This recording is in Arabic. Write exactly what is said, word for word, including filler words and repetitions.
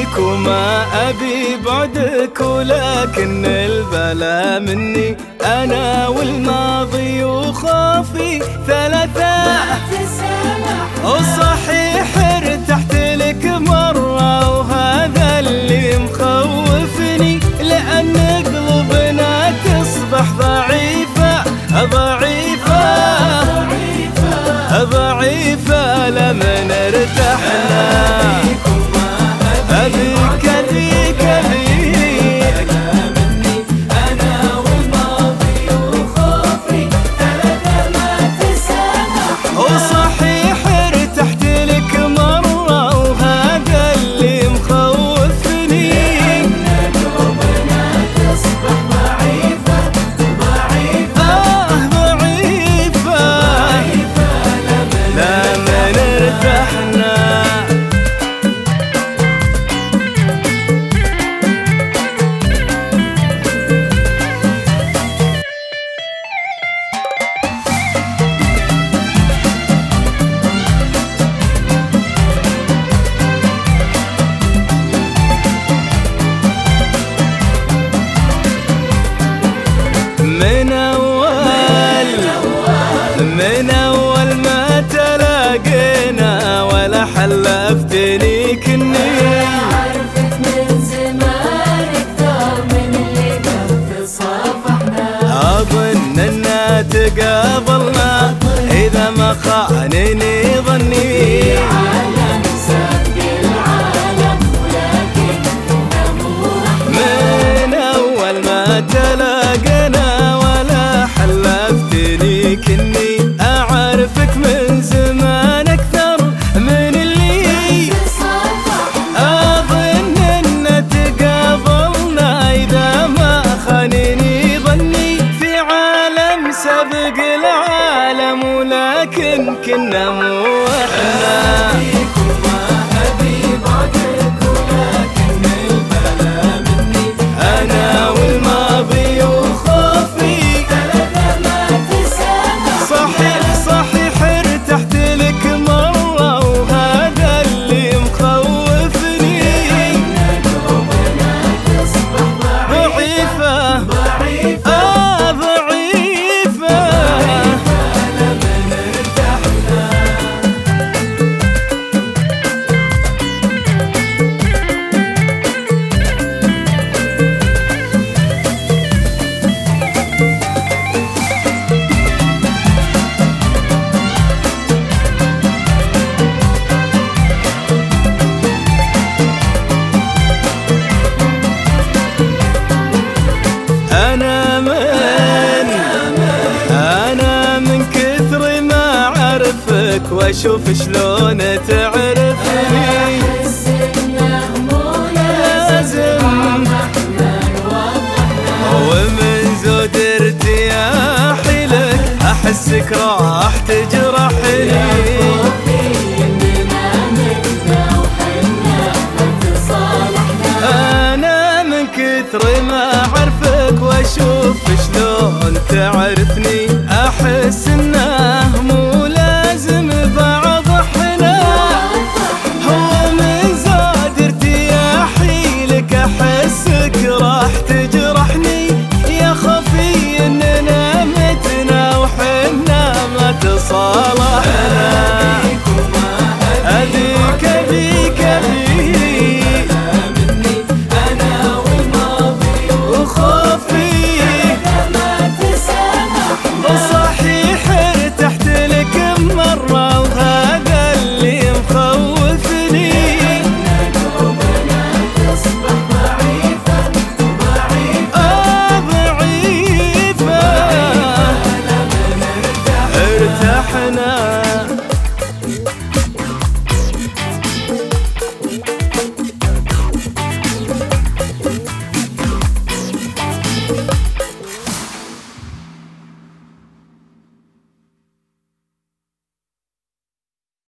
فيك وما أبي بعدك، ولكن البلا مني أنا والماضي وخوفي ثلاثة. وصحيح ارتحت لك مرة وهذا اللي مخوفني، لأن قلوبنا تصبح ضعيفة ضعيفة ضعيفة لمن ارتحنا. أبيك أبيك أبيك أنا والماضي وخوفي ثلاثة ما تسامح. وصحيح ارتحت لك مرة وهذا اللي مخوفني، إن قلوبنا تصبح ضعيفة ضعيفة آه ضعيفة ضعيفة لمن ارتحنا. من أول من أول ما تلاقينا ولا حلفتني كني عرفت من زمان أكثر من اللي قد صافحنا. أظن أننا تقابلنا إذا ما خانني ظني. عالم سبق العالم ولكن من أول ما تلاقينا ولا حلفتني كني أعرفك من زمان أكثر من اللي أظن أن تقابلنا إذا ما خانني ظني. في عالم سبق العالم ولكن كنا مو احنا. أنا والماضي وخوفي ثلاثة ما تسامح. صحيح صحيح ارتحت لك مرة وهذا اللي مخوفني. قلوبنا تصبح ضعيفة ضعيفة آه ضعيفة لمن ارتحنا. أنا من أنا من كثر ما أعرفك وأشوف شلون تعرفني. أحس إنه مو لازم احنا نوضحنا. ومن زود ارتياحي لك أحسك راح تجرحني. خوفي إننا متنا وحنا تصالحنا. أنا من كثر ما أعرفك وأشوف شلون تعرفني.